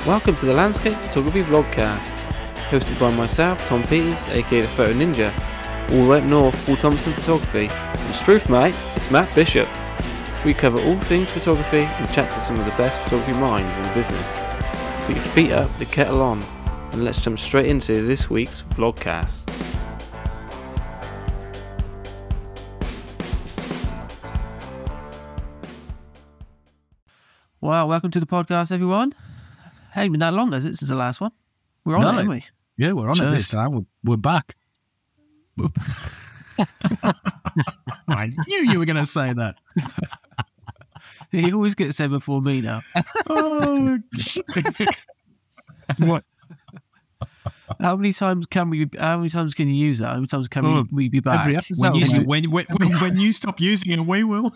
Welcome to the Landscape Photography Vlogcast, hosted by myself, Tom Peters, aka the Photo Ninja, all the way up north, Paul Thompson Photography, and Struth mate, it's Matt Bishop. We cover all things photography and chat to some of the best photography minds in the business. Put your feet up, the kettle on, and let's jump straight into this week's Vlogcast. Well, welcome to the podcast, everyone. Ain't been that long, has it, since the last one? We're on it, aren't we? Yeah, we're on it this time. We're back. I knew you were going to say that. You always get said before me now. Oh, what? How many times can you use that? How many times can we be back? Every episode. When you stop using it, we will.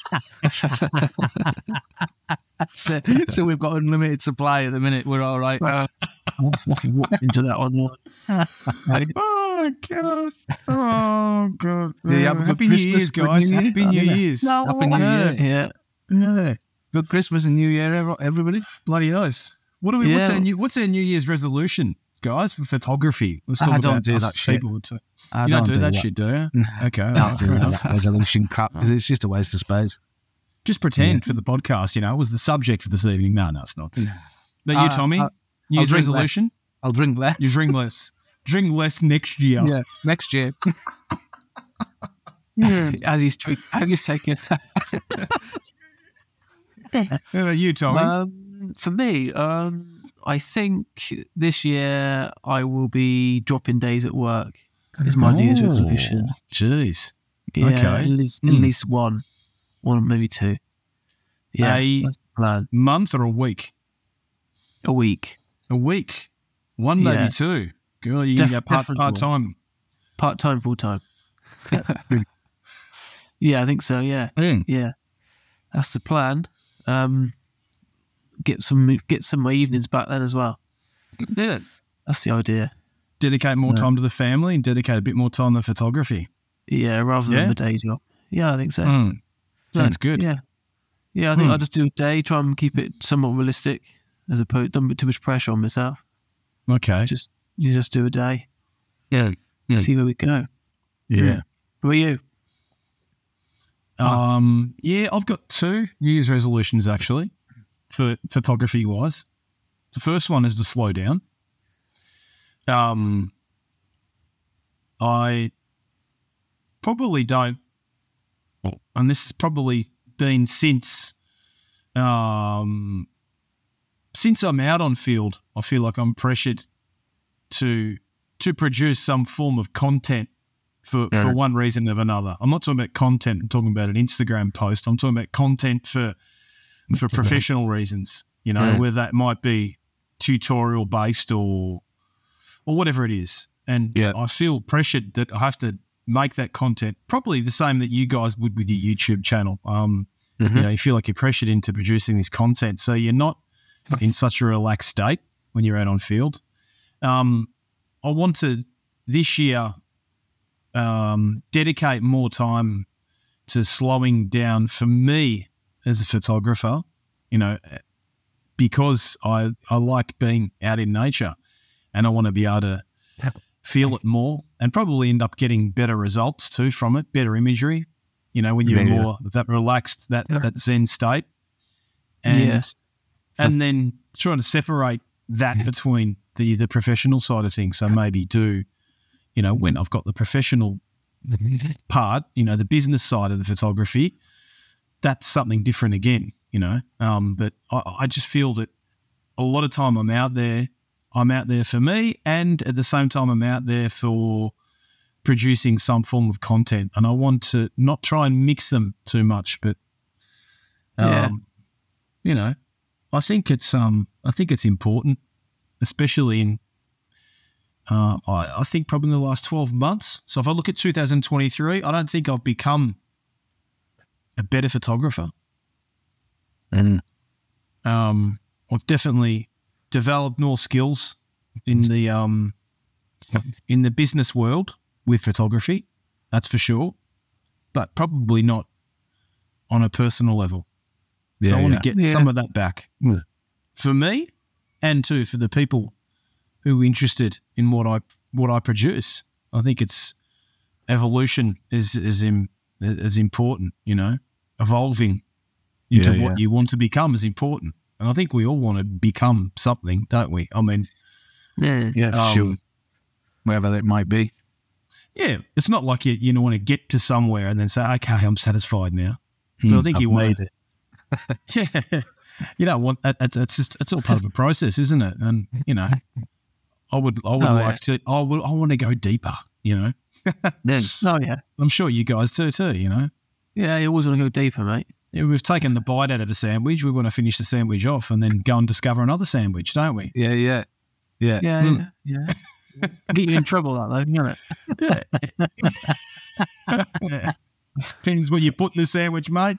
So we've got unlimited supply at the minute. We're all right. Into that one. Oh, God. Oh, God. Yeah, Happy New Year's, guys. Happy New Year's. Happy New Year. Yeah. Good Christmas and New Year, everybody. Bloody nice. What's our New Year's resolution, guys, for photography? Let's talk I about don't do that shit. You don't do that shit, do you? Okay. I don't do that resolution crap because it's just a waste of space. Just pretend for the podcast, it was the subject for this evening. No, it's not. But you, Tommy? New Year's resolution? I'll drink less. You drink less. Drink less next year. Yeah, next year. As he's taking. How about you, Tommy? For me, I think this year I will be dropping days at work. Is my New Year's resolution. Jeez. Yeah, okay. at least one, maybe two. Yeah, that's the plan. Month or a week? A week. A week. One, maybe two. Girl, you can go part-time. Part-time, full-time. Yeah, I think so, yeah. Yeah. That's the plan. Get some of my evenings back then as well. Yeah. That's the idea. Dedicate more time to the family and dedicate a bit more time to photography. Yeah, rather than the day job. Yeah, I think so. Sounds good. Yeah. Yeah, I think I'll just do a day, try and keep it somewhat realistic as opposed, don't put too much pressure on myself. Okay. You just do a day. Yeah. See where we go. Yeah. What about you? I've got two New Year's resolutions actually for photography wise. The first one is to slow down. I probably don't, and this has probably been since I'm out on field, I feel like I'm pressured to produce some form of content for one reason or another. I'm not talking about content, I'm talking about an Instagram post. I'm talking about content for professional reasons, where that might be tutorial based or whatever it is. And I feel pressured that I have to make that content probably the same that you guys would with your YouTube channel. You feel like you're pressured into producing this content. So you're not in such a relaxed state when you're out on field. I want to this year dedicate more time to slowing down for me as a photographer, because I like being out in nature and I want to be able to feel it more and probably end up getting better results too from it, better imagery, when you're more that relaxed, that Zen state. And then trying to separate that between the professional side of things. So maybe do, when I've got the professional part, the business side of the photography, that's something different again, But I just feel that a lot of time I'm out there for me, and at the same time I'm out there for producing some form of content. And I want to not try and mix them too much, but I think it's important, especially in I think probably in the last 12 months. So if I look at 2023, I don't think I've become a better photographer. And I've definitely developed more skills in the business world with photography, that's for sure, but probably not on a personal level. So I want to get some of that back. For me, and too for the people who are interested in what I produce. I think it's evolution is important, you know, evolving into what you want to become is important. And I think we all want to become something, don't we? I mean, Yeah, for sure. Wherever it might be. yeah, it's not like you want to get to somewhere and then say, okay, I'm satisfied now. But I think you want it. yeah, you don't want that. It's all part of a process, isn't it? And you know, I want to go deeper. You know, Oh, yeah. I'm sure you guys do too. You know, Yeah, you always want to go deeper, mate. yeah, we've taken the bite out of a sandwich. We want to finish the sandwich off and then go and discover another sandwich, don't we? Yeah. Yeah. Get you in trouble, that though, doesn't it? Yeah. Depends what you put in the sandwich, mate.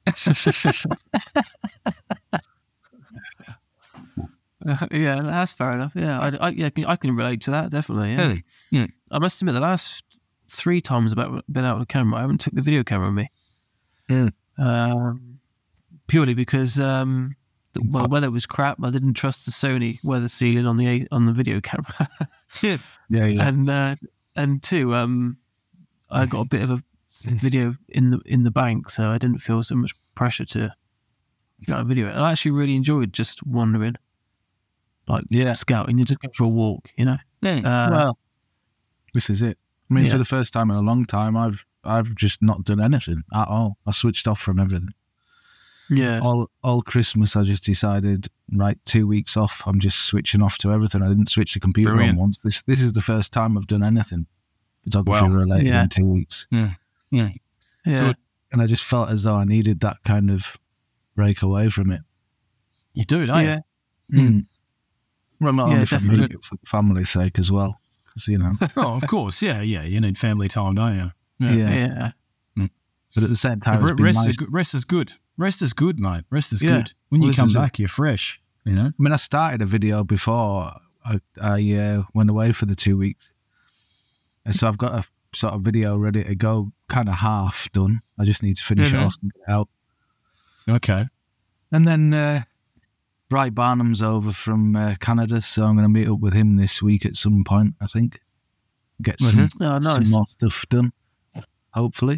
Yeah, that's fair enough. Yeah, I can relate to that, definitely. Yeah. Really? Yeah. I must admit, the last 3 times I've been out with a camera, I haven't took the video camera with me. Yeah. Purely because the weather was crap. I didn't trust the Sony weather sealing on the video camera. Yeah. And 2, I got a bit of a video in the bank, so I didn't feel so much pressure to video it. I actually really enjoyed just wandering, like scouting. You just go for a walk, you know. Well, this is it. I mean, Yeah. for the first time in a long time, I've just not done anything at all. I switched off from everything. Yeah. All Christmas, I just decided, right, 2 weeks off. I'm just switching off to everything. I didn't switch the computer Brilliant. on once. This is the first time I've done anything photography related in 2 weeks. Yeah. Yeah. And I just felt as though I needed that kind of break away from it. You do, don't Yeah. you? Well, not Yeah, only for me, definitely. but for the family's sake as well. Because, you know, Oh, of course. Yeah. You need family time, don't you? yeah. Yeah. But at the same time, it's been Rest nice. is good. Rest is good. Rest is good, mate. Rest is Yeah. good. When Well, you this come is it. back, you're fresh. You know. I mean, I started a video before I went away for the 2 weeks. And so I've got a sort of video ready to go, kind of half done. I just need to finish it off and get it out. Okay. And then Bry Barnum's over from Canada, so I'm going to meet up with him this week at some point, I think. Get some Oh, nice. more stuff done, hopefully.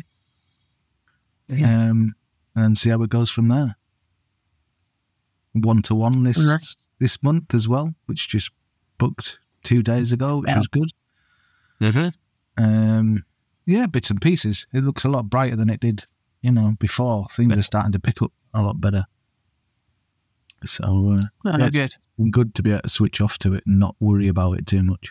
And see how it goes from there. 1-to-1 this month as well, which just booked 2 days ago, which was good. Yeah, bits and pieces. It looks a lot brighter than it did, before. Things are starting to pick up a lot better. So Good. it's been good to be able to switch off to it and not worry about it too much.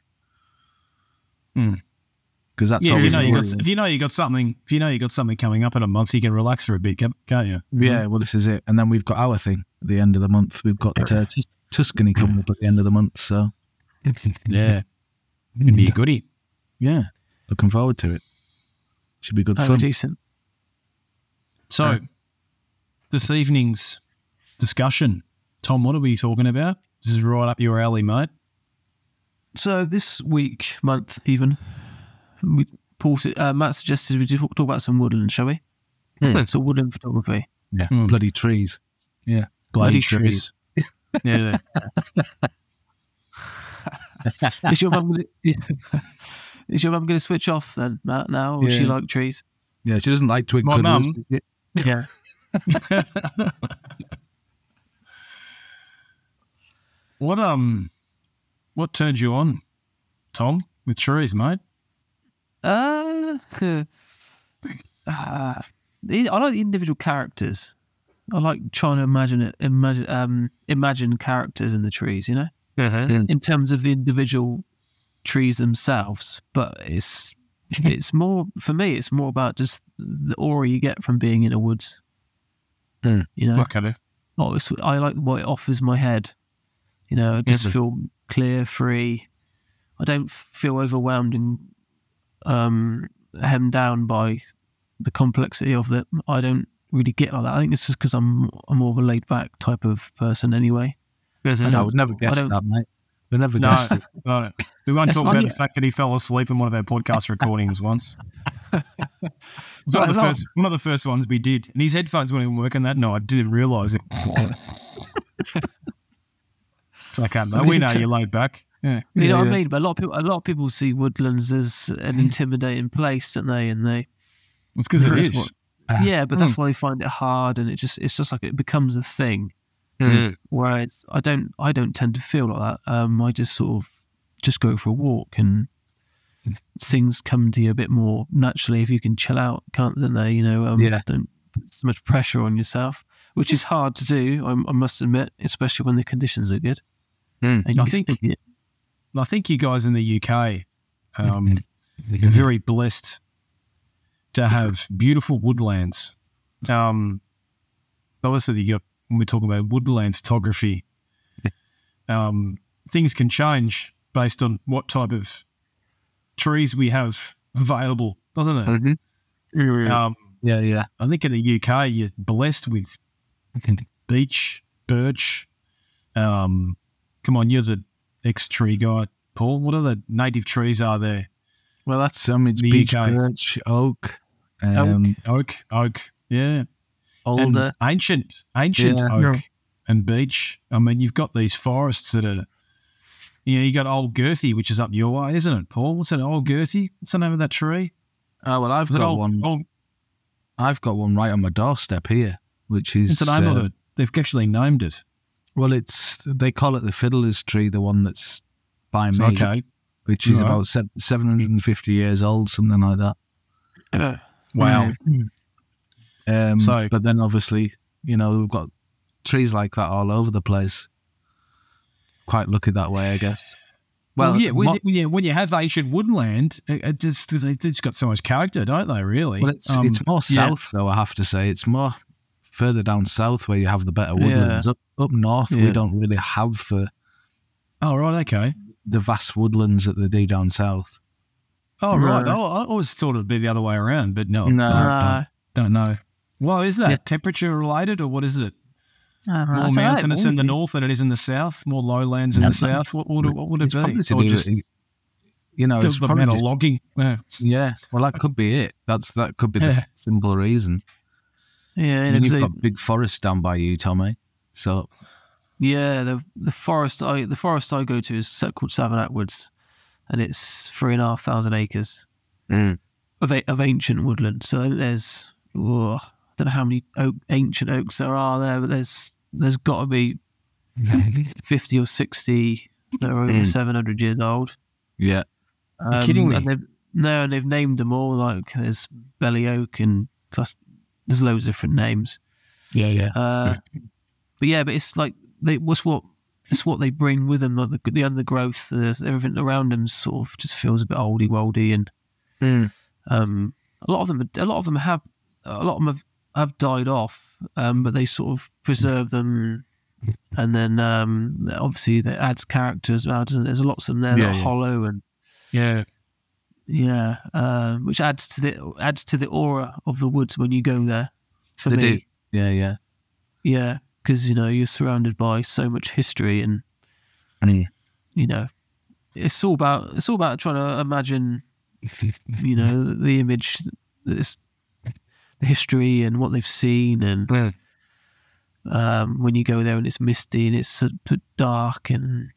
Because that's Yeah, if always you know you got something coming up in a month, you can relax for a bit, can't you? Yeah, well, this is it. And then we've got our thing at the end of the month. We've got Tuscany coming up at the end of the month. So, Yeah, can be a goodie. yeah, looking forward to it. Should be good Oh, fun. decent. So, this evening's discussion, Tom, what are we talking about? This is right up your alley, mate. So this month even, Matt suggested we talk about some woodland, shall we? So woodland photography. Yeah, bloody trees. Yeah. Bloody Bloody trees. Yeah. Is your mum going to switch off then, Matt? Now, or does she Yeah. like trees? Yeah, she doesn't like twig My cuddlers. mum- Yeah. What turned you on, Tom, with trees, mate? I like the individual characters. I like trying to imagine characters in the trees, you know, in terms of the individual trees themselves. But it's more, for me, it's more about just the aura you get from being in the woods. You know, Okay. I like what it offers my head. You know, I just feel clear, free. I don't feel overwhelmed and hemmed down by the complexity of it. I don't really get like that. I think it's just because I'm more of a laid back type of person anyway. I would never guess don't- that, mate. We never No, guessed it. no. We won't talk about the fact that he fell asleep in one of our podcast recordings once. It's one of the first ones we did. And his headphones weren't even working that night. I didn't realise it. I can't know. We know you're laid back. Yeah. You know what I mean? But a lot of people see woodlands as an intimidating place, don't they? And they, It's because it that's is. what- yeah, but that's why they find it hard, and it's just like it becomes a thing. Whereas I don't tend to feel like that. I just sort of just go for a walk, and things come to you a bit more naturally if you can chill out, can't they? You know, don't put so much pressure on yourself, which is hard to do. I must admit, especially when the conditions are good. And I think you guys in the UK are very blessed to have beautiful woodlands. Obviously, you got, when we're talking about woodland photography, things can change based on what type of trees we have available, doesn't it? Yeah. I think in the UK you're blessed with beech, birch. Come on, you're the ex-tree guy, Paul. What other native trees are there? Well, that's it's The beech, UK. birch, oak, Oak, yeah. Older. And ancient Yeah. oak and beech. I mean, you've got these forests that are, you got Old Girthy, which is up your way, isn't it, Paul? What's that, Old Girthy? What's the name of that tree? Oh well, I've Is it got old, one. Old, I've got one right on my doorstep here, which is what's the name of it? They've actually named it. Well, they call it the fiddler's tree, the one that's by me, Okay. which is Right. about 750 years old, something like that. Wow. So- but then obviously, we've got trees like that all over the place. Quite lucky that way, I guess. Well, when you have ancient woodland, it just they've got so much character, don't they? Really? Well, it's more south though. I have to say, it's more further down south where you have the better woodlands. Up north, we don't really have Oh right, okay. the vast woodlands that they do down south. Oh right. Oh, I always thought it'd be the other way around, but no, don't know. Well, is that temperature related, or what is it? More mountainous in the north than it is in the south. More lowlands in the south. What would it be? Probably to Or do just with, it's the probably amount of just, logging. Yeah. well, that could be it. That could be the simple reason. Yeah, And you've got big forests down by you, Tommy. So yeah, the forest I go to is called Savernake Woods, and it's 3,500 acres of ancient woodland. So there's I don't know how many ancient oaks there are there, but there's got to be 50 or 60 that are over 700 years old. yeah, You're kidding me? And they've named them all. Like there's Belly Oak, and plus there's loads of different names. yeah. But it's like it's what they bring with them, like the undergrowth, everything around them sort of just feels a bit oldie woldy, and a lot of them have died off, but they sort of preserve them, and then obviously that adds character as well, doesn't it? There's lots of them there that are hollow, and which adds to the aura of the woods when you go there. For They me, do. Yeah. because you're surrounded by so much history, and it's all about trying to imagine, the image, the history and what they've seen, and when you go there and it's misty and it's dark, and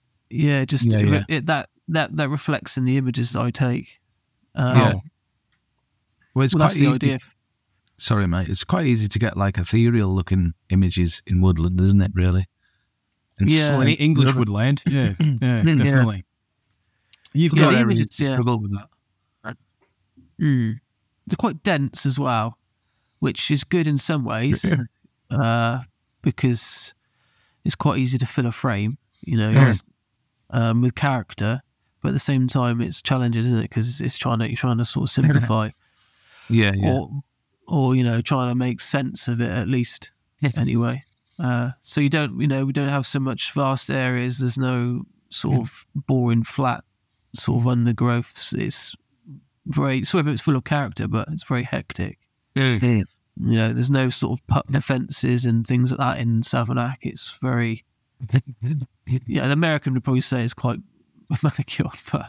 that reflects in the images that I take. Well, it's quite that's the easy. idea. Sorry, mate. It's quite easy to get like ethereal-looking images in woodland, isn't it? Really. And Yeah. Well, English woodland. Yeah, definitely. You've Yeah, got the areas images, that struggle with that. They're quite dense as well, which is good in some ways, because it's quite easy to fill a frame, with character. But at the same time, it's challenging, isn't it? Because you're trying to sort of simplify, Yeah. or trying to make sense of it at least. Anyway, so we don't have so much vast areas. There's no sort of boring flat sort of undergrowth. It's very, so it's full of character, but it's very hectic. There's no sort of putting fences and things like that in Savernake. It's very, the American would probably say it's quite manicured, but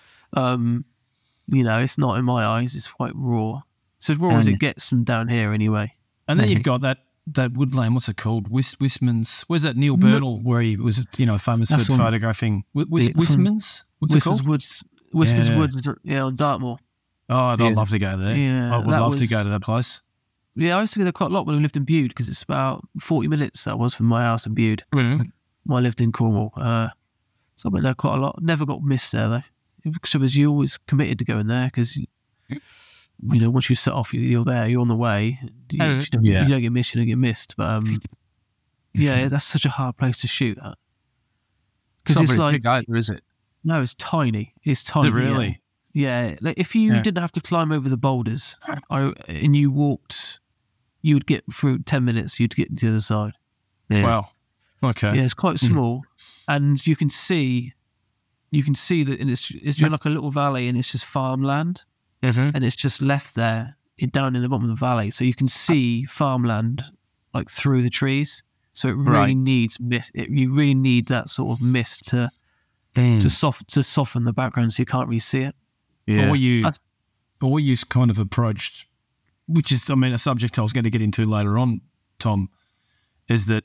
it's not in my eyes. It's quite raw. It's as raw as it gets from down here, anyway. And then you've got that that woodland. What's it called? Wistman's. Where's that Neil Bernal where he was, famous That's for on- photographing Wistman's? What's it called? Whispers Yeah. Woods, on Dartmoor. Oh, I'd love to go there. Yeah, I would that love to was- go to that place. Yeah, I used to go there quite a lot when we lived in Bude because it's about 40 minutes that was from my house in Bude. Mm-hmm. When I lived in Cornwall. So I went there quite a lot. Never got missed there though. Because you always committed to going there because, once you set off, you're there, you're on the way. You don't get missed, you don't get missed. But that's such a hard place to shoot that. Because it's not very like, big either, is it? no, it's tiny. It's tiny. Is it really? Yeah. Like if you didn't have to climb over the boulders and you walked, you would get through 10 minutes, you'd get to the other side. Yeah. Wow. Okay. Yeah, it's quite small, and you can see that it's doing like a little valley, and it's just farmland, and it's just left there down in the bottom of the valley, so you can see farmland like through the trees. So it really needs mist. You really need that sort of mist to soften the background, so you can't really see it. Yeah. Or you kind of approached, which is, a subject I was going to get into later on, Tom, is that,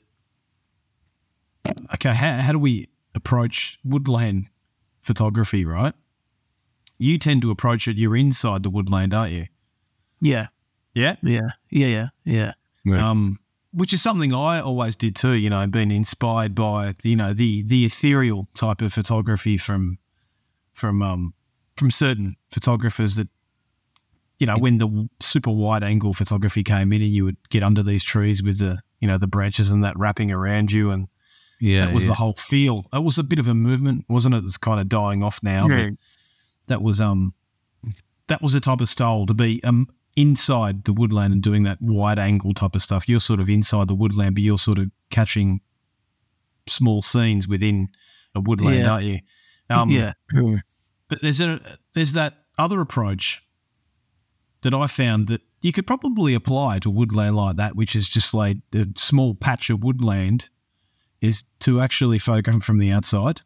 okay, how do we approach woodland photography, right? You tend to approach it, you're inside the woodland, aren't you? Yeah, Yeah? yeah. Right. Which is something I always did too, being inspired by, the ethereal type of photography from certain photographers that, when the super wide angle photography came in and you would get under these trees with the, the branches and that wrapping around you, and that was the whole feel. It was a bit of a movement, wasn't it? That's kind of dying off now. Yeah. But that was the type of style to be inside the woodland and doing that wide angle type of stuff. You're sort of inside the woodland, but you're sort of catching small scenes within a woodland, aren't you? Yeah. But there's that other approach that I found that you could probably apply to woodland like that, which is just like a small patch of woodland, is to actually photograph from the outside,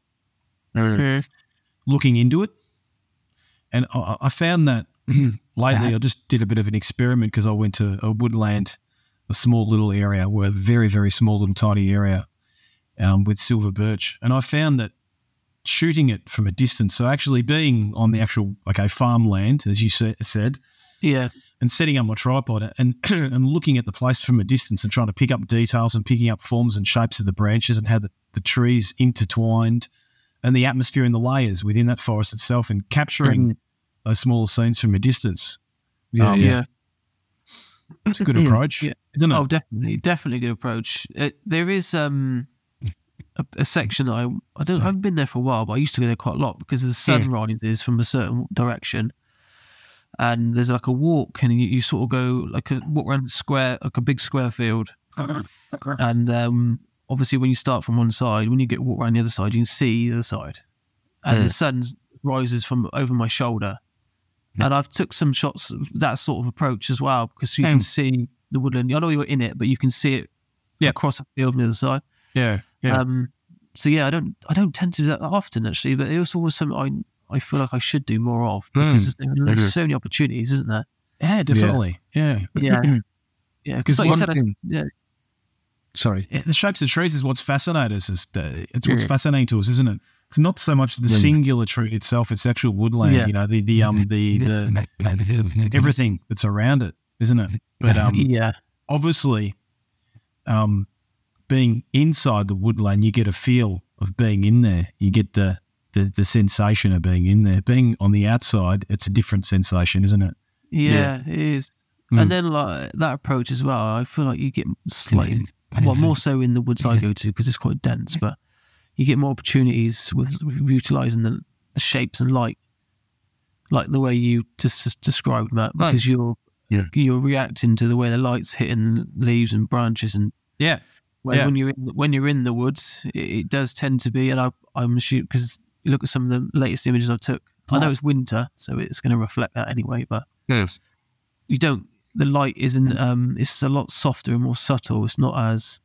looking into it. And I found that lately I just did a bit of an experiment because I went to a woodland, a small little area, a very, very small little tiny area with silver birch. And I found that shooting it from a distance, so actually being on the actual, farmland, as you said, Yeah. and setting up my tripod and and looking at the place from a distance and trying to pick up details and picking up forms and shapes of the branches and how the trees intertwined and the atmosphere and the layers within that forest itself, and capturing those smaller scenes from a distance. Yeah. It's a good approach, Yeah. isn't it? Oh, definitely a good approach. There is a section that I haven't been there for a while, but I used to go there quite a lot because the sun rises from a certain direction, and there's like a walk, and you sort of go walk around the square, like a big square field, and obviously when you start from one side, when you walk around the other side, you can see the other side, and the sun rises from over my shoulder. And I've took some shots of that sort of approach as well, because you can see the woodland. I know you're in it, but you can see it across a field on the other side. Yeah. So yeah, I don't tend to do that often actually, but it was always something I feel like I should do more of, because there's so many opportunities, isn't there? Yeah, definitely. Yeah. Yeah. Yeah, because like you said, Sorry. The shapes of trees is what's fascinating us. It's what's fascinating to us, isn't it? It's not so much the singular tree itself; it's the actual woodland. Yeah. The everything that's around it, isn't it? But obviously, being inside the woodland, you get a feel of being in there. You get the sensation of being in there. Being on the outside, it's a different sensation, isn't it? Yeah, it is. And then like that approach as well, I feel like you get slightly, more so in the woods I go to because it's quite dense, but you get more opportunities with utilising the shapes and light, like the way you just described, Matt, because you're reacting to the way the light's hitting leaves and branches, and whereas when you're in the woods, it does tend to be, and I'm assuming because you look at some of the latest images I took, I know it's winter, so it's going to reflect that anyway, but you don't. The light isn't. It's a lot softer and more subtle. It's not as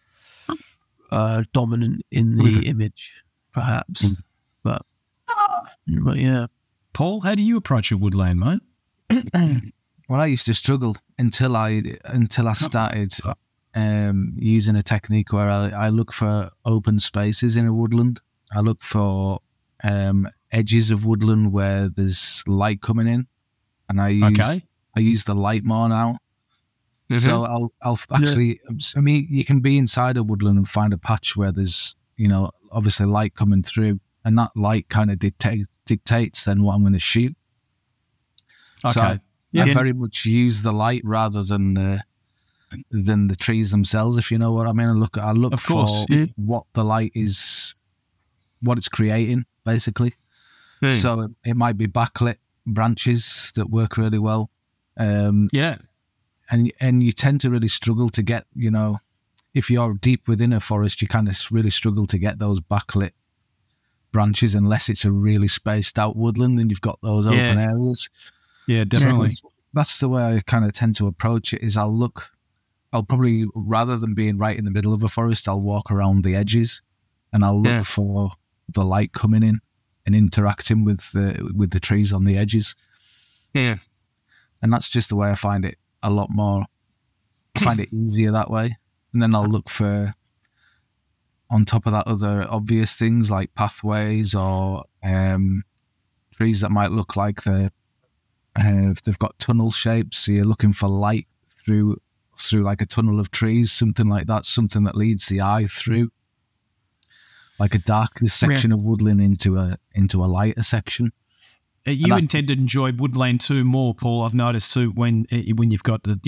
dominant in the image, perhaps. But yeah. Paul, how do you approach a woodland, mate? Well, I used to struggle until I started using a technique where I look for open spaces in a woodland. I look for edges of woodland where there's light coming in, and I use the light more now. Mm-hmm. So I'll actually, I mean, you can be inside a woodland and find a patch where there's, you know, obviously light coming through, and that light kind of dictates then what I'm going to shoot. Okay. So I very much use the light rather than the trees themselves, if you know what I mean. I look for what the light is, what it's creating, basically. So it might be backlit branches that work really well. And you tend to really struggle to get, you know, if you're deep within a forest, you kind of really struggle to get those backlit branches unless it's a really spaced out woodland and you've got those open areas. Yeah, definitely. So that's the way I kind of tend to approach it. Is I'll probably, rather than being right in the middle of a forest, I'll walk around the edges and I'll look for the light coming in and interacting with the trees on the edges. Yeah. And that's just the way I find it a lot more. I find it easier that way. And then I'll look for, on top of that, other obvious things like pathways or trees that might look like they've got tunnel shapes. So you're looking for light through like a tunnel of trees, something like that, something that leads the eye through, like a darker section of woodland into a lighter section. You intend to enjoy woodland too more, Paul. I've noticed too when you've got the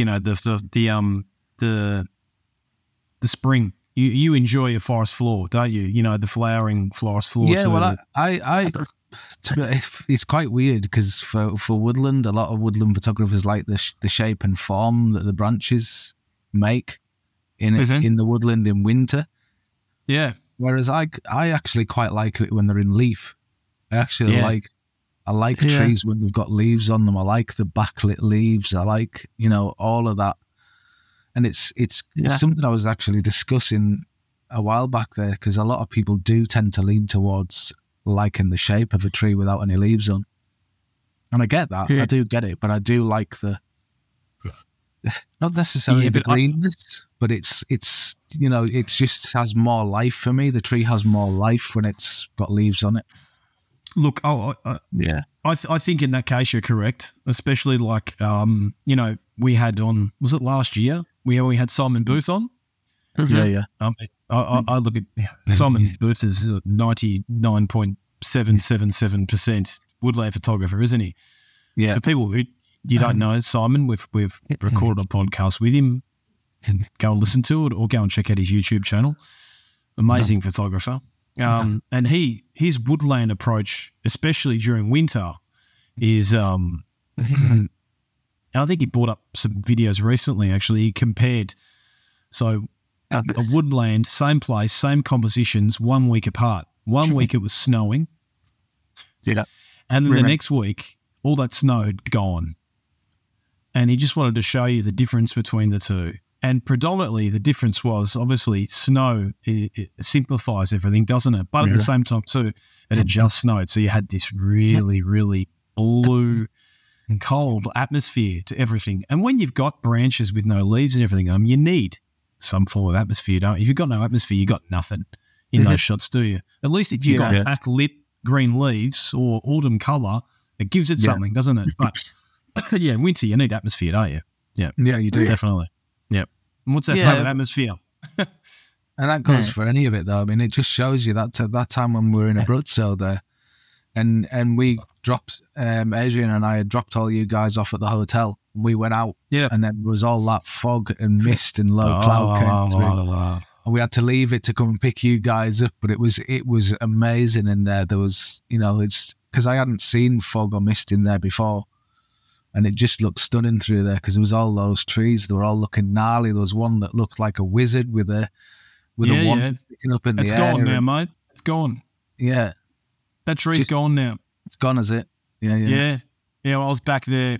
spring. You enjoy a forest floor, don't you? You know, the flowering forest floor. Yeah, well, it's quite weird because for woodland, a lot of woodland photographers like the shape and form that the branches make in the woodland in winter. Yeah. Whereas I actually quite like it when they're in leaf. I actually like trees when they've got leaves on them. I like the backlit leaves. I like, you know, all of that. And it's something I was actually discussing a while back there, because a lot of people do tend to lean towards liking the shape of a tree without any leaves on. And I get that. Yeah. I do get it. But I do like not necessarily the greenness, but it's you know, it just has more life for me. The tree has more life when it's got leaves on it. Look, I think in that case you're correct, especially like, you know, we had on, was it last year? We had Simon Booth on. Yeah. I look at Simon Booth as 99.777% woodland photographer, isn't he? Yeah. For people who you don't know Simon, we've recorded a podcast with him. Go and listen to it, or go and check out his YouTube channel. Amazing photographer. And his woodland approach, especially during winter, is and I think he brought up some videos recently. Actually, he compared a woodland, same place, same compositions, 1 week apart. 1 week it was snowing, and then the next week all that snow had gone, and he just wanted to show you the difference between the two. And predominantly the difference was, obviously, snow, it simplifies everything, doesn't it? But at the same time too, it had just snowed. So you had this really, really blue, cold atmosphere to everything. And when you've got branches with no leaves and everything on them, you need some form of atmosphere, don't you? If you've got no atmosphere, you've got nothing in those shots, do you? At least if you've got backlit green leaves or autumn colour, it gives it something, doesn't it? But in winter you need atmosphere, don't you? Yeah. Yeah, you do. Definitely. Yeah. And what's that favourite atmosphere? And that goes for any of it, though. I mean, it just shows you that that time when we were in a Brutzel there, and we dropped, Adrian and I had dropped all you guys off at the hotel. We went out, and then there was all that fog and mist and low cloud came through. And we had to leave it to come and pick you guys up, but it was amazing in there. There was, you know, it's because I hadn't seen fog or mist in there before. And it just looked stunning through there because there was all those trees. They were all looking gnarly. There was one that looked like a wizard with a wand sticking up in the air. It's gone now, mate. It's gone. Yeah. That tree's gone now. It's gone, is it? Yeah. Well, I was back there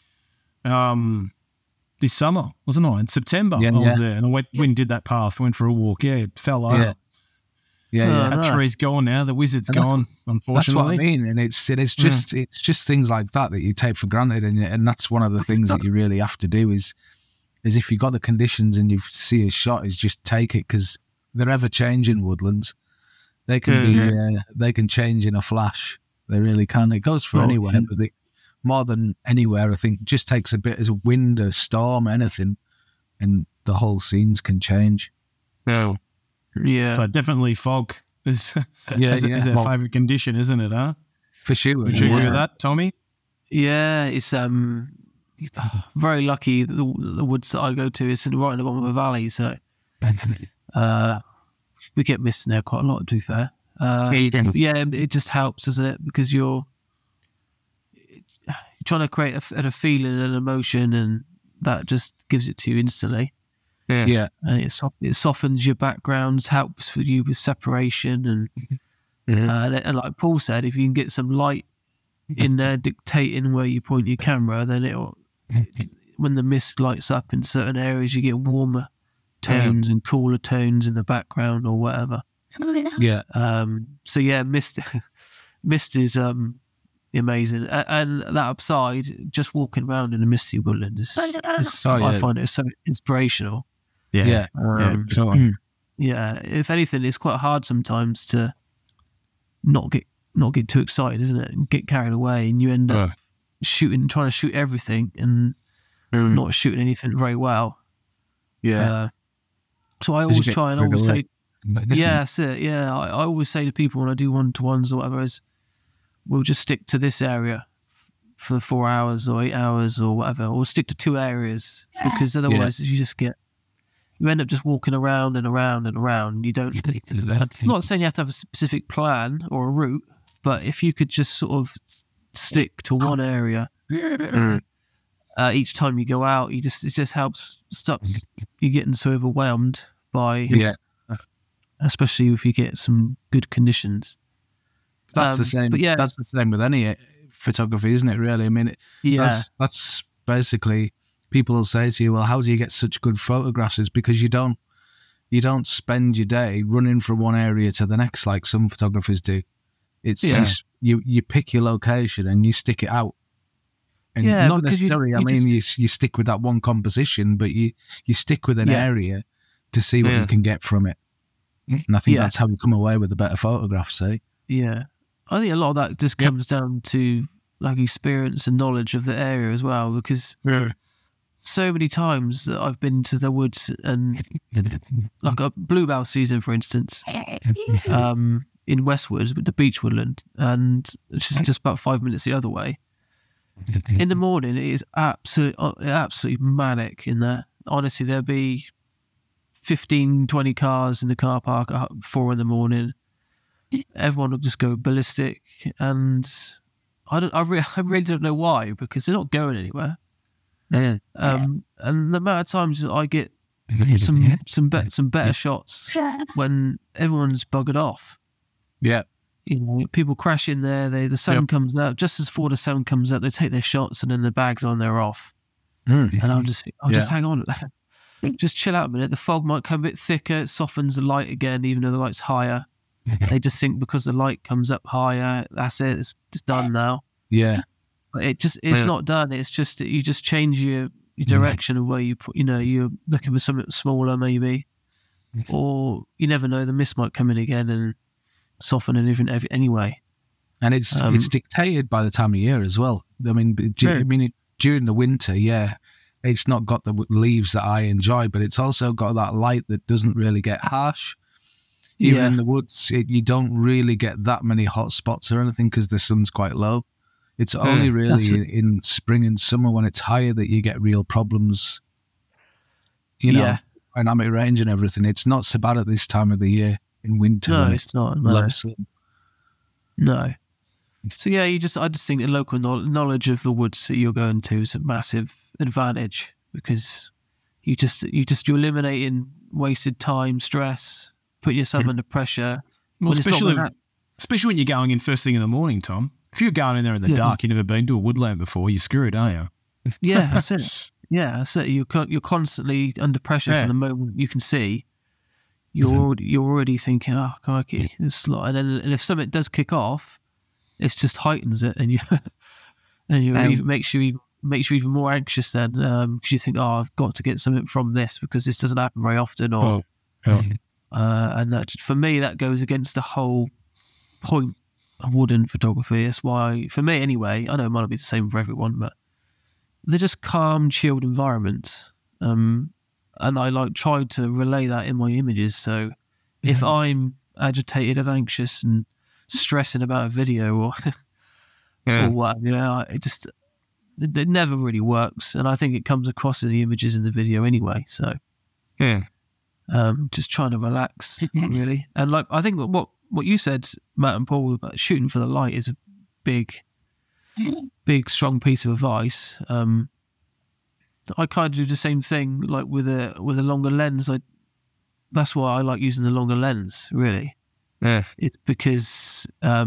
this summer, wasn't I? In September I was there, and I went and did that path, went for a walk. Yeah, it fell over. That tree's gone now. The wizard's gone, unfortunately. That's what I mean. And it's just things like that you take for granted, and that's one of the things that you really have to do is is if you've got the conditions and you see a shot, is just take it, because they're ever changing woodlands. They can they can change in a flash. They really can. It goes for anywhere, but more than anywhere, I think, just takes a bit as a wind, a storm, anything, and the whole scenes can change. Yeah. But definitely fog is is our favourite condition, isn't it? Huh? For sure. Would you agree with that, Tommy? Yeah, it's very lucky. The woods that I go to is right in the bottom of a valley, so we get mist in there quite a lot, to be fair. It just helps, doesn't it? Because you're trying to create a feeling and an emotion, and that just gives it to you instantly. Yeah. And it softens your backgrounds, helps for you with separation, and like Paul said, if you can get some light in there dictating where you point your camera, then when the mist lights up in certain areas, you get warmer tones and cooler tones in the background or whatever. Yeah. So yeah, mist is amazing, and that upside, just walking around in a misty woodland I find it so inspirational. Yeah. Yeah. If anything, it's quite hard sometimes to not get too excited, isn't it? And get carried away, and you end up trying to shoot everything and not shooting anything very well. Yeah. So I always try and always say, yeah, that's it. Yeah, I always say to people when I do one-to-ones or whatever, is we'll just stick to this area for 4 hours or 8 hours or whatever, or stick to 2 areas, because otherwise you end up just walking around and around and around. You don't. I'm not saying you have to have a specific plan or a route, but if you could just sort of stick to one area each time you go out, it just stops you getting so overwhelmed by especially if you get some good conditions. That's the same. But that's the same with any photography, isn't it? Really, I mean, that's basically, people will say to you, "Well, how do you get such good photographs?" It's because you don't spend your day running from one area to the next like some photographers do. It's you pick your location and you stick it out. And not necessarily, you stick with that one composition, but you stick with an area to see what you can get from it. And I think that's how you come away with a better photograph, say. Yeah. I think a lot of that just comes down to like experience and knowledge of the area as well, because so many times that I've been to the woods and like a bluebell season, for instance, in Westwoods with the beech woodland, and which is just about 5 minutes the other way. In the morning, it is absolutely manic in there. Honestly, there'll be 15, 20 cars in the car park at 4 a.m. Everyone will just go ballistic, and I really don't know why, because they're not going anywhere. And the amount of times I get some better shots when everyone's buggered off. Yeah. You know, people crash in there. The sun comes out just as before the sun comes out. They take their shots, and then the bag's on, they're off. And I'll just hang on. Just chill out a minute. The fog might come a bit thicker. It softens the light again, even though the light's higher. They just think because the light comes up higher, that's it. It's done now. Yeah. But it's not done. It's just that you just change your direction of where you put. You know, you're looking for something smaller, maybe, or you never know. The mist might come in again and soften anything anyway. And it's dictated by the time of year as well. I mean, during the winter, it's not got the leaves that I enjoy, but it's also got that light that doesn't really get harsh. Even in the woods, you don't really get that many hot spots or anything because the sun's quite low. It's only really in spring and summer when it's higher that you get real problems. You know, dynamic range and everything. It's not so bad at this time of the year in winter. No, it's not. No. So I just think the local knowledge of the woods that you're going to is a massive advantage, because you're eliminating wasted time, stress, putting yourself under pressure. Well, especially when you're going in first thing in the morning, Tom. If you're going in there in the dark, you've never been to a woodland before, you're screwed, aren't you? Yeah, that's it. Yeah, that's it. You're constantly under pressure from the moment you can see. You're already thinking, oh, crikey, this lot. And if something does kick off, it just heightens it, and makes you makes you even more anxious then, because you think, oh, I've got to get something from this because this doesn't happen very often. Or, and that, for me, that goes against the whole point of woodland photography. That's why, for me anyway, I know it might not be the same for everyone, but they're just calm, chilled environments. And I like try to relay that in my images. So if I'm agitated and anxious and stressing about a video or what, it never really works. And I think it comes across in the images in the video anyway. So just trying to relax really. And like, I think what you said, Matt and Paul, about shooting for the light is a big, strong piece of advice. I kind of do the same thing, like with a longer lens. That's why I like using the longer lens, really. Yeah. It's because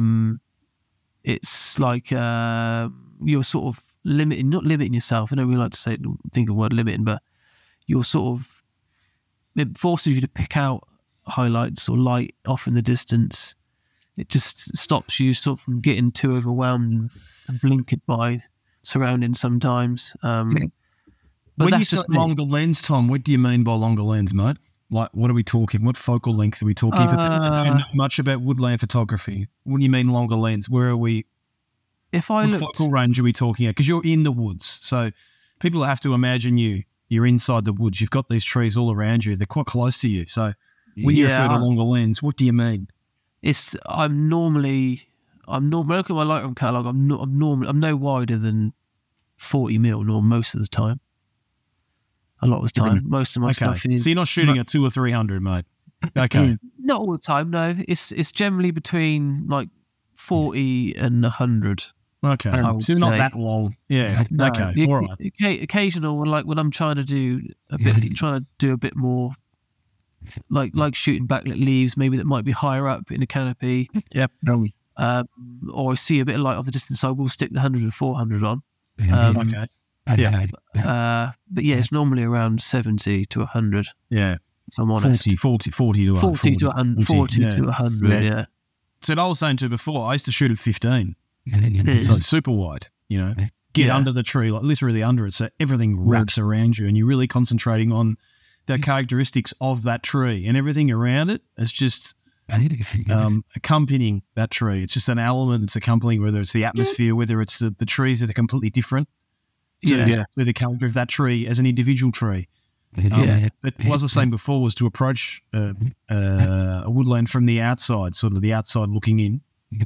it's like you're sort of not limiting yourself. I know we like to think of the word limiting, but you're sort of, it forces you to pick out highlights or light off in the distance. It just stops you sort of from getting too overwhelmed and blinkered by surroundings sometimes. But when you say longer lens, Tom, what do you mean by longer lens, mate? Like, what are we talking? What focal length are we talking? I don't know much about woodland photography. What do you mean longer lens? Where are we? What focal range are we talking at? Because you're in the woods, so people have to imagine you're inside the woods. You've got these trees all around you. They're quite close to you. So when you refer to longer lens, what do you mean? I'm normally look at my Lightroom catalog. I'm no wider than 40 mil, most of the time. A lot of the time, most of my stuff is. So you're not shooting at 200 or 300, mate. Okay, not all the time. No, it's generally between like 40 and 100. Okay, so not that long. Yeah. No, okay. All right. Occasional, like when I'm trying to do a bit more, like shooting backlit leaves, maybe that might be higher up in a canopy. Yep. Or I see a bit of light off the distance, so I will stick the 100 and 400 on. Okay. But yeah, it's normally around 70 to 100. Yeah. If I'm honest. 40 to 100. 40 to 100, yeah. So I was saying to you before, I used to shoot at 15. So super wide, get under the tree, like literally under it. So everything wraps around you and you're really concentrating on the characteristics of that tree, and everything around it is just accompanying that tree. It's just an element. It's accompanying, whether it's the atmosphere, whether it's the trees that are completely different to the character of that tree as an individual tree. But what I was saying before was to approach a woodland from the outside, sort of the outside looking in.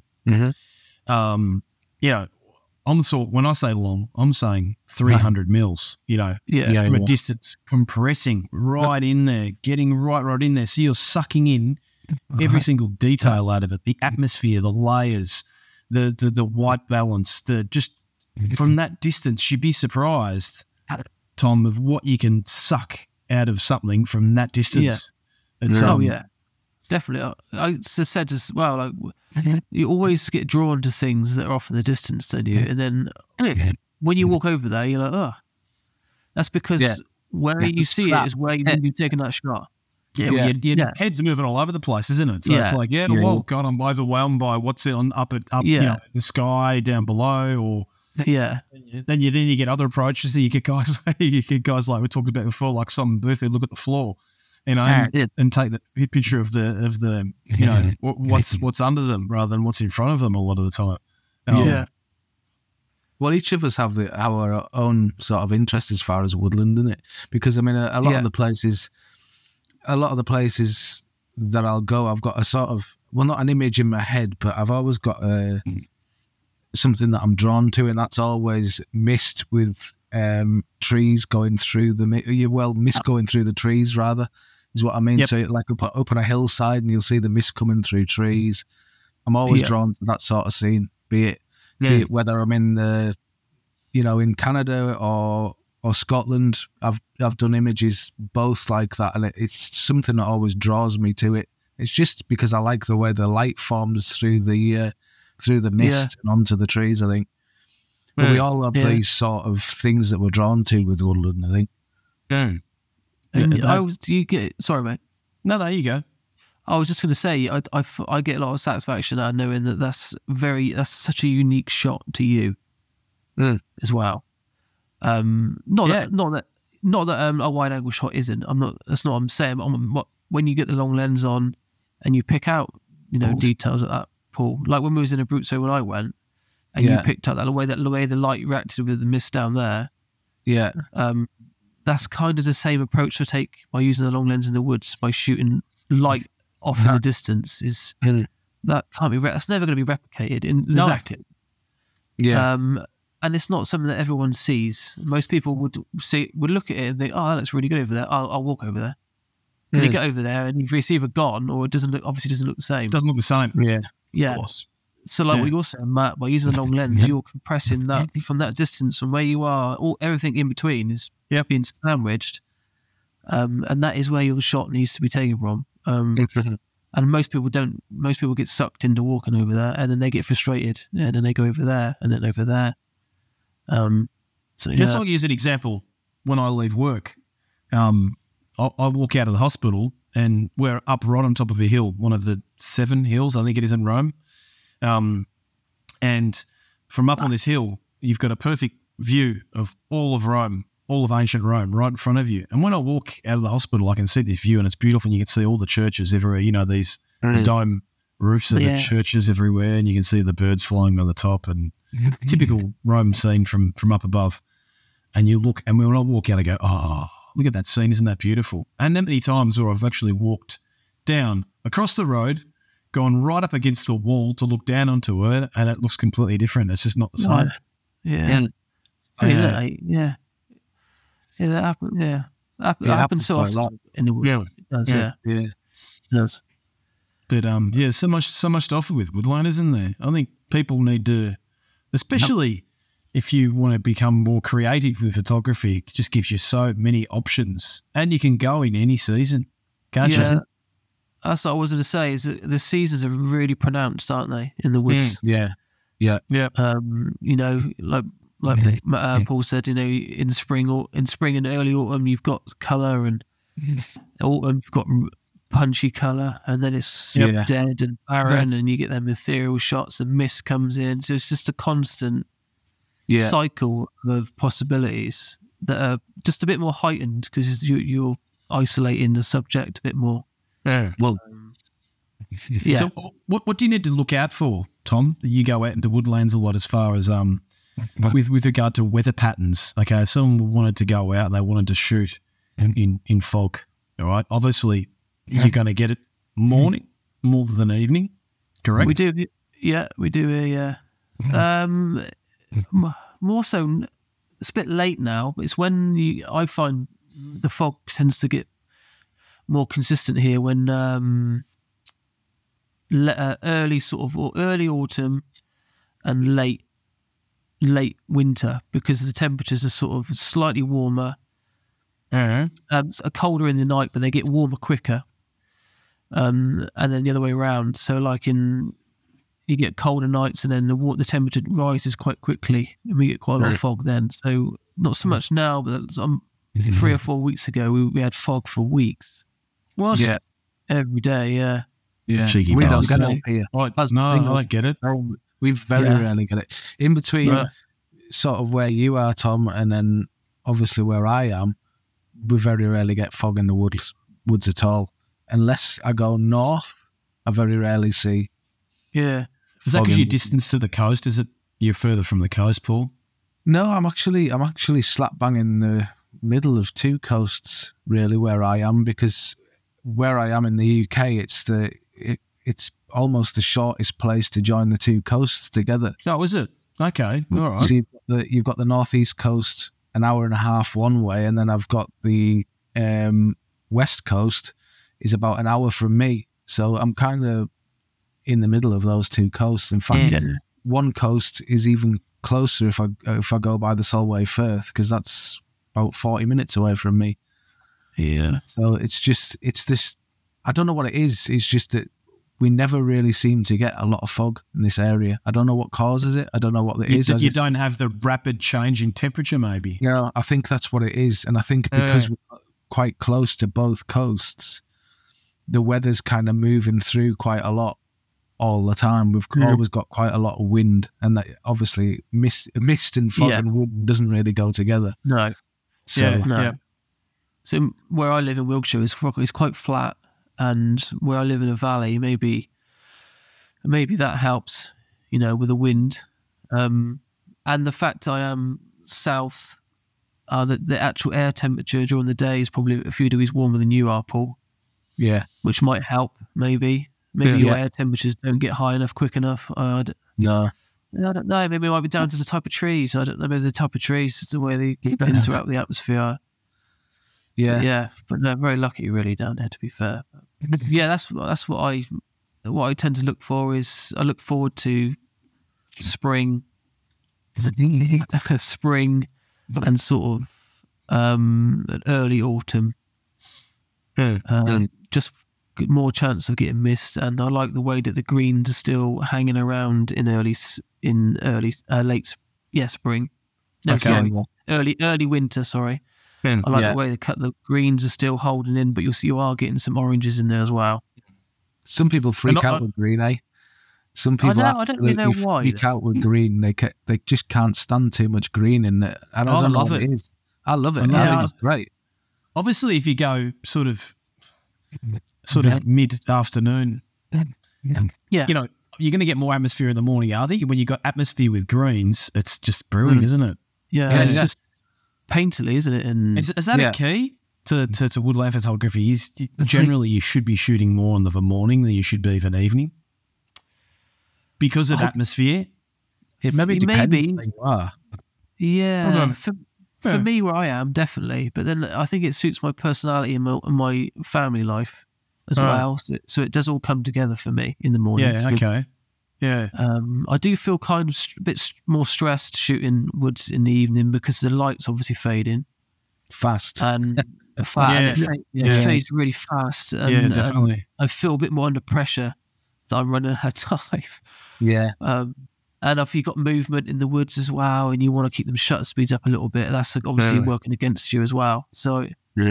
When I say long, I'm saying 300 mils, from a distance, compressing right in there, getting right in there. So you're sucking in every single detail out of it, the atmosphere, the layers, the white balance, just from that distance. You'd be surprised, Tom, of what you can suck out of something from that distance. Definitely. I said as well, like, you always get drawn to things that are off in the distance, don't you? And then when you walk over there, you're like, oh, that's because where you see it is where you've taken that shot. Your head's moving all over the place, isn't it? So it's like, God, I'm overwhelmed by what's up the sky down below, or Then you get other approaches. You get guys like we talked about before, like some booth, they look at the floor, and take the picture of the what's under them rather than what's in front of them a lot of the time. Well, each of us have our own sort of interest as far as woodland, isn't it? Because I mean, a lot of the places that I'll go, I've got a sort of, well, not an image in my head, but I've always got something that I'm drawn to, and that's always mist with trees going through mist going through the trees, rather, is what I mean. So like up on a hillside, and you'll see the mist coming through trees. I'm always drawn to that sort of scene, be it whether I'm in in Canada or Scotland. I've done images both like that, and it's something that always draws me to it. It's just because I like the way the light forms through the mist and onto the trees, I think. But we all have these sort of things that we're drawn to with woodland, I think. Sorry, mate. No, you go. I was just going to say, I get a lot of satisfaction out of knowing that that's such a unique shot to you as well. Not that a wide angle shot isn't. That's not what I'm saying. When you get the long lens on and you pick out, details at that pool, like when we was in Abruzzo when I went, and you picked up the way the light reacted with the mist down there. Yeah. That's kind of the same approach I take by using the long lens in the woods, by shooting light off in the distance. That can't be. That's never going to be replicated exactly. Yeah. And it's not something that everyone sees. Most people would look at it and think, "Oh, that looks really good over there. I'll walk over there." And you get over there, and you've either gone, or it doesn't look the same. It doesn't look the same. Yeah. Of course. So, like what you're saying, Matt, by using the long lens, you're compressing that from that distance from where you are. Everything in between is being sandwiched, and that is where your shot needs to be taken from. And most people don't. Most people get sucked into walking over there, and then they get frustrated, and then they go over there, and then over there. Just like use an example. When I leave work, I walk out of the hospital, and we're up right on top of a hill, one of the 7 hills, I think it is, in Rome. And from up on this hill, you've got a perfect view of all of Rome, all of ancient Rome, right in front of you. And when I walk out of the hospital, I can see this view, and it's beautiful. And you can see all the churches everywhere. These dome roofs of the churches everywhere, and you can see the birds flying on the top, and typical Rome scene from up above. And you look, and when I walk out, I go, "Oh, look at that scene! Isn't that beautiful?" And that many times where I've actually walked down across the road, gone right up against a wall to look down onto it, and it looks completely different. It's just not the same. Yeah, that happens. Yeah, that happens so often in the world. It does, it does. But so much to offer with woodland, isn't there? I think people need to, especially if you want to become more creative with photography, it just gives you so many options, and you can go in any season, can't you? That's what I was going to say. Is that the seasons are really pronounced, aren't they, in the woods? Yeah. Like Paul said, in spring and early autumn, you've got colour, and autumn you've got punchy colour, and then it's dead and barren, and you get them ethereal shots. The mist comes in, so it's just a constant cycle of possibilities that are just a bit more heightened because you're isolating the subject a bit more. Yeah. Well, So what do you need to look out for, Tom? You go out into woodlands a lot as far as with regard to weather patterns. Okay, if someone wanted to go out, they wanted to shoot in fog. All right, obviously you're going to get it morning more than evening. Correct. We do. Yeah, we do. More so, it's a bit late now. It's when I find the fog tends to get more consistent here when early autumn and late winter, because the temperatures are sort of slightly warmer. Are colder in the night, but they get warmer quicker. And then the other way around. So like you get colder nights, and then the temperature rises quite quickly, and we get quite a lot of fog then. So not so much now, but 3 or 4 weeks ago we had fog for weeks. What? Yeah, every day. Yeah. Cheeky we bastard. don't get it here. I don't get it. We very rarely get it. In between sort of where you are, Tom, and then obviously where I am, we very rarely get fog in the woods at all. Unless I go north, I very rarely see. Yeah. Is that because you're distance to the coast? Is it you're further from the coast, Paul? No, I'm actually slap bang in the middle of 2 coasts, really, where I am, because where I am in the UK, it's almost the shortest place to join the 2 coasts together. Oh, is it? Okay, all right. So you've got the northeast coast, an hour and a half one way, and then I've got the west coast is about an hour from me. So I'm kind of in the middle of those 2 coasts. In fact, one coast is even closer if I go by the Solway Firth, because that's about 40 minutes away from me. Yeah. So it's this, I don't know what it is. It's just that we never really seem to get a lot of fog in this area. I don't know what causes it. I don't know what it is. You don't have the rapid change in temperature, maybe. Yeah, I think that's what it is. And I think because we're quite close to both coasts, the weather's kind of moving through quite a lot. all the time. We've always got quite a lot of wind, and that obviously mist and fog and wind doesn't really go together. No. So, No. So where I live in Wiltshire is quite flat, and where I live in a valley, maybe that helps, with the wind, and the fact I am south, that the actual air temperature during the day is probably a few degrees warmer than you are, Paul. Yeah, which might help. Maybe your air temperatures don't get high enough quick enough. No. I don't know. Maybe it might be down to the type of trees. I don't know. Maybe the type of trees, the way they interact with the atmosphere. Yeah. But no, very lucky really down there, to be fair. Yeah, that's what I tend to look for. Is I look forward to spring, and sort of an early autumn. Just more chance of getting missed, and I like the way that the greens are still hanging around in late spring. No, sorry, early winter. Sorry. I like the way the greens are still holding in, but you are getting some oranges in there as well. Some people freak out with green, eh? Some people I don't really know why. Freak out with green. They just can't stand too much green in it. And I love it. I love it. I think it's great. Obviously, if you go sort of mid-afternoon, you're going to get more atmosphere in the morning. I think when you got atmosphere with greens, it's just brilliant, isn't it? Yeah, it's just painterly, isn't it? And is that a key to woodland photography? Generally, you should be shooting more in the morning than you should be of an evening because of atmosphere. It maybe depends where you are. Yeah, for me, where I am, definitely. But then I think it suits my personality and my family life as well. So it does all come together for me in the morning. Yeah, okay. Yeah. I do feel kind of a bit more stressed shooting woods in the evening because the light's obviously fading. Fast. And it fades really fast. And, definitely. I feel a bit more under pressure that I'm running out of time. Yeah. And if you've got movement in the woods as well and you want to keep them shutter speeds up a little bit, that's obviously working against you as well. So,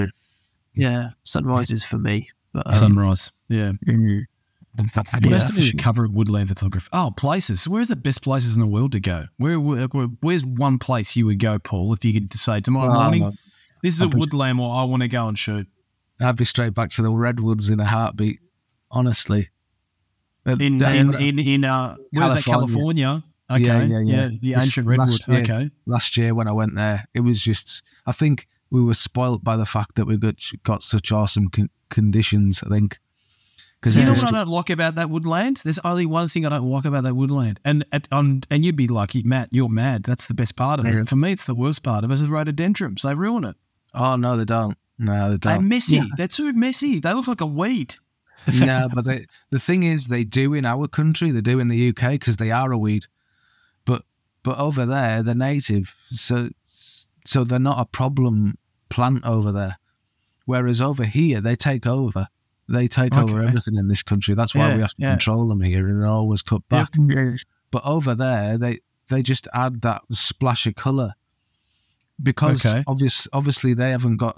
sunrise is for me. But, sunrise, yeah. Mm-hmm. What else do we cover at woodland photography? Oh, places. Where's the best places in the world to go? Where's one place you would go, Paul, if you could say tomorrow morning, this is a woodland where I want to go and shoot? I'd be straight back to the redwoods in a heartbeat, honestly. In where's that, California? Okay, yeah, the ancient redwood. Last year when I went there, it was just, I think we were spoilt by the fact that we got such awesome conditions, I think. You know what I don't like about that woodland? There's only one thing I don't like about that woodland. And you'd be like, Matt, you're mad. That's the best part of it. For me, it's the worst part of it is rhododendrons. They ruin it. Oh, no, they don't. No, they don't. They're messy. Yeah. They're too messy. They look like a weed. No, but the thing is, they do in our country, they do in the UK because they are a weed. But over there, they're native. So they're not a problem plant over there. Whereas over here, they take over. They take over everything in this country. That's why we have to control them here and they're always cut back. Yeah. But over there, they just add that splash of colour because obviously they haven't got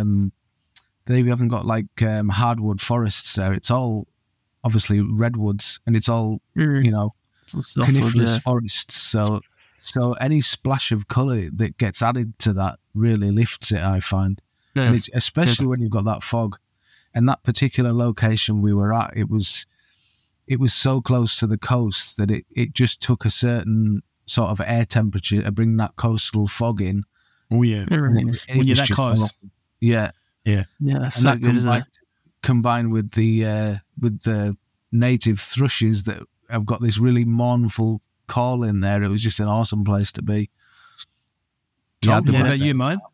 like hardwood forests there. It's all obviously redwoods and it's all coniferous forests. So any splash of colour that gets added to that really lifts it, I find. Yeah. And especially when you've got that fog. And that particular location we were at, it was so close to the coast that it just took a certain sort of air temperature to bring that coastal fog in. Oh yeah, when you're that close. Awesome. Yeah. That's so good, isn't it? Combined with the native thrushes that have got this really mournful call in there, it was just an awesome place to be. Tom, what about you, mate?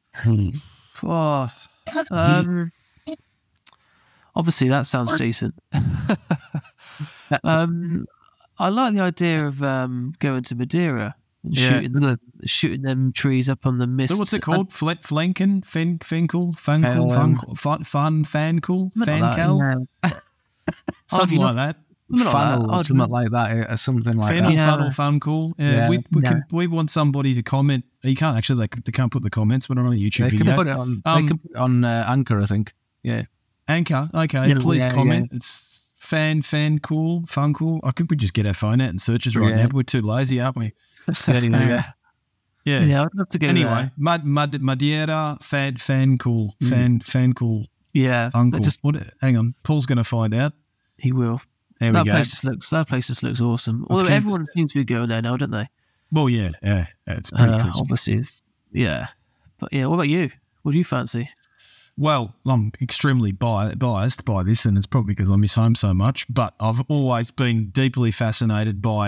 Obviously, that sounds decent. I like the idea of going to Madeira and shooting them trees up on the mist. So what's it called? Flanken? Fankel? Something like that. Something like that, or something like that. Funnel, Funcool. Yeah. We want somebody to comment. You can't actually, they can't put the comments, but on a YouTube video. They can put it on Anchor, I think. Yeah. Anchor, okay. Please comment. It's Fan cool. I think we just get our phone out and search it right now. But we're too lazy, aren't we? Yeah. Yeah. I'd love to go Anyway, Madeira, fan cool. Fan cool. Yeah. Uncle. Hang on. Paul's going to find out. He will. There we go. That place just looks awesome. Although everyone seems to be going there now, don't they? Well, yeah. It's pretty crisp. Obviously, yeah. But yeah, what about you? What do you fancy? Well, I'm extremely biased by this, and it's probably because I miss home so much. But I've always been deeply fascinated by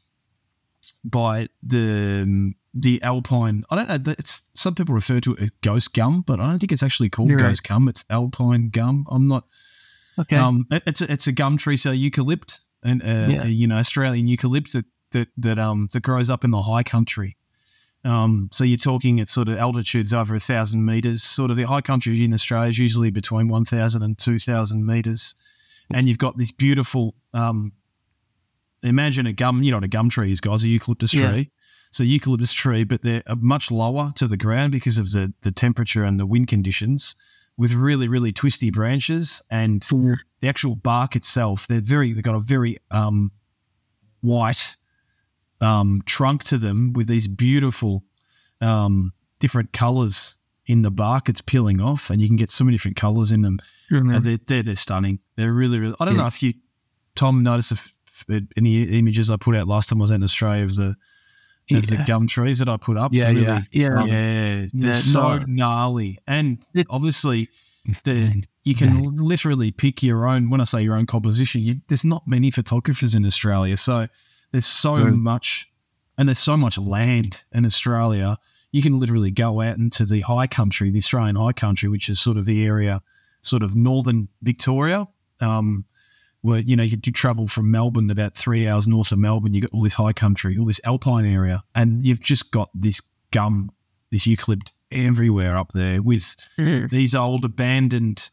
the Alpine. I don't know. It's some people refer to it as ghost gum, but I don't think it's actually called ghost gum. It's Alpine gum. I'm not. Okay. It's a gum tree, so eucalypt, and Australian eucalypt that grows up in the high country. So you're talking at sort of altitudes over 1,000 meters. Sort of the high country in Australia is usually between 1,000 and 2,000 meters, and you've got this beautiful. Imagine a gum. You know what a gum tree is, guys. A eucalyptus tree. So eucalyptus tree, but they're much lower to the ground because of the temperature and the wind conditions, with really, really twisty branches, and the actual bark itself. They've got a very white trunk to them with these beautiful different colours in the bark. It's peeling off, and you can get so many different colours in them. And they're stunning. They're really, really. I don't know if you, Tom, noticed any images I put out last time I was out in Australia of the gum trees that I put up. They're so gnarly, and obviously you can literally pick your own. When I say your own composition, there's not many photographers in Australia, so there's so much, and there's so much land in Australia. You can literally go out into the high country, the Australian high country, which is sort of the area, sort of northern Victoria, where, you do travel from Melbourne about 3 hours north of Melbourne. You got all this high country, all this alpine area, and you've just got this gum, this eucalypt everywhere up there with these old abandoned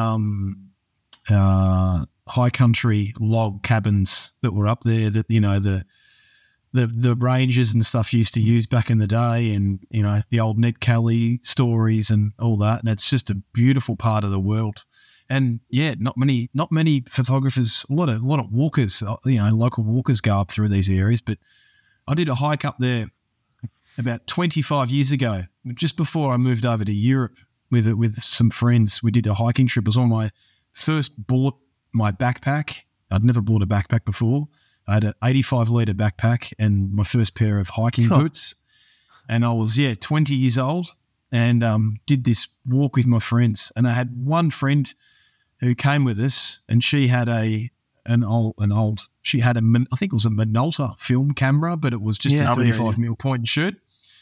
high country log cabins that were up there that, the rangers and stuff used to use back in the day, and, the old Ned Kelly stories and all that. And it's just a beautiful part of the world. And yeah, not many photographers, a lot of walkers, local walkers go up through these areas. But I did a hike up there about 25 years ago, just before I moved over to Europe with some friends. We did a hiking trip. It was when I first bought my backpack. I'd never bought a backpack before. I had an 85-litre backpack and my first pair of hiking boots. And I was, 20 years old, and did this walk with my friends. And I had one friend who came with us, and she had I think it was a Minolta film camera, but it was just a 35mm point and shoot.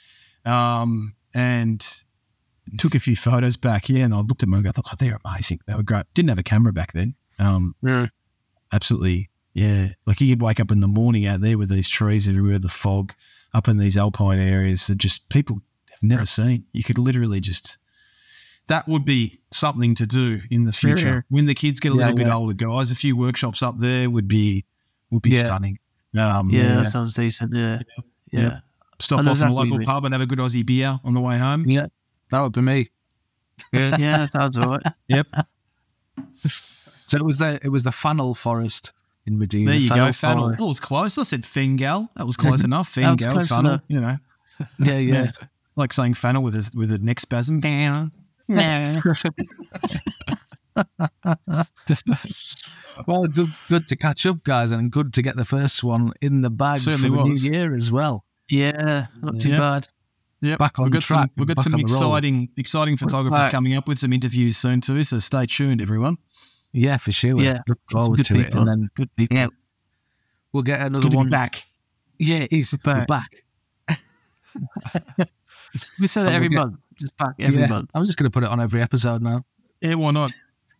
And took a few photos back, and I looked at them and I thought, oh, they're amazing. They were great. Didn't have a camera back then. Absolutely, like you could wake up in the morning out there with these trees everywhere, the fog up in these alpine areas that just people have never seen. You could literally that would be something to do in the future. When the kids get a little bit older, guys, a few workshops up there would be stunning. That sounds decent. Yeah. Stop off in a local pub and have a good Aussie beer on the way home. Yeah, that would be me. Yeah, that sounds all right. Yep. So it was the Fennel Forest in Medina. There you go, Fennel. That was close. I said Fengal. That was close enough. Fengal, Fennel. Yeah. Like saying Fennel with a neck spasm. Well, good to catch up, guys, and good to get the first one in the bag for the new year as well. Yeah, not too bad. Yeah, back on track. We've got some exciting photographers coming up with some interviews soon too. So stay tuned, everyone. Yeah, for sure. Yeah, look forward to it, and then good people. We'll get another one back. Yeah, he's back. We say that every month. Just back every month. I'm just going to put it on every episode now. Yeah, why not?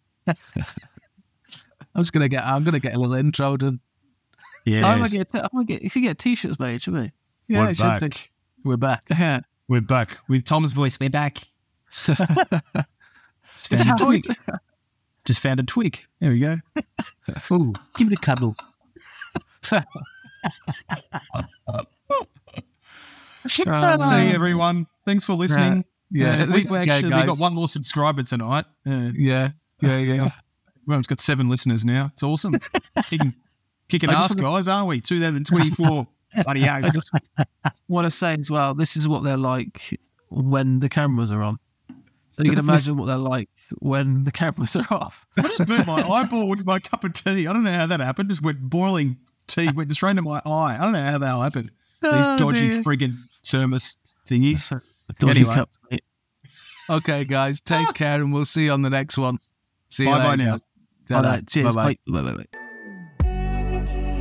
I'm going to get a little intro done. Yeah. If you get t-shirts made, should we? Yeah, we're back. Yeah. We're back. With Tom's voice, we're back. Just found a twig. There we go. Ooh, give it a cuddle. See everyone. Thanks for listening. Yeah, we got one more subscriber tonight. Yeah. Well, it's got 7 listeners now. It's awesome. Kicking ass, guys, aren't we? 2024. Bloody hell. I just want to say as well, this is what they're like when the cameras are on. So you can imagine what they're like when the cameras are off. I just burnt my eyeball with my cup of tea. I don't know how that happened. Just went boiling tea, went straight into my eye. I don't know how that happened. These dodgy friggin' thermos thingies. Dodgy Anyway. cup. Okay, guys, take care, and we'll see you on the next one. See you Bye-bye later. now. Ta-da. Cheers. Bye-bye. Bye.